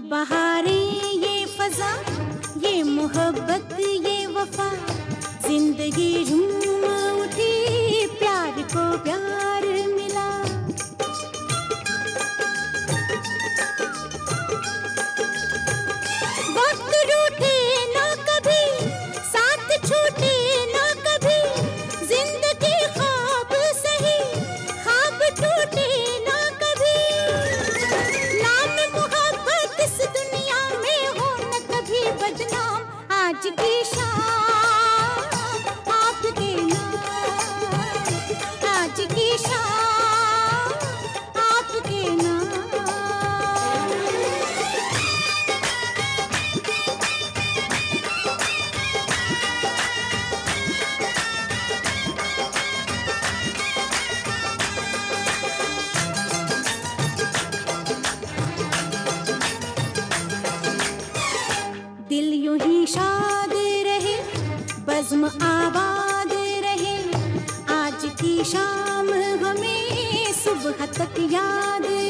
बहारें ये फजा, ये मोहब्बत ये वफा, जिंदगी झूम उठी, प्यार को प्यार मिला। वक्त रूठे ना कभी, साथ छूटे ना कभी, जिंदगी ख्वाब सही, ख्वाब टूटे ना कभी। नाम मोहब्बत इस दुनिया में हो न कभी बदनाम, आज की शाम आपके नाम, आज की शाम आपके नाम। दिल यूं ही शाद रहे, बज़्म आबाद रहे, आज की शाम हमें सुबह तक याद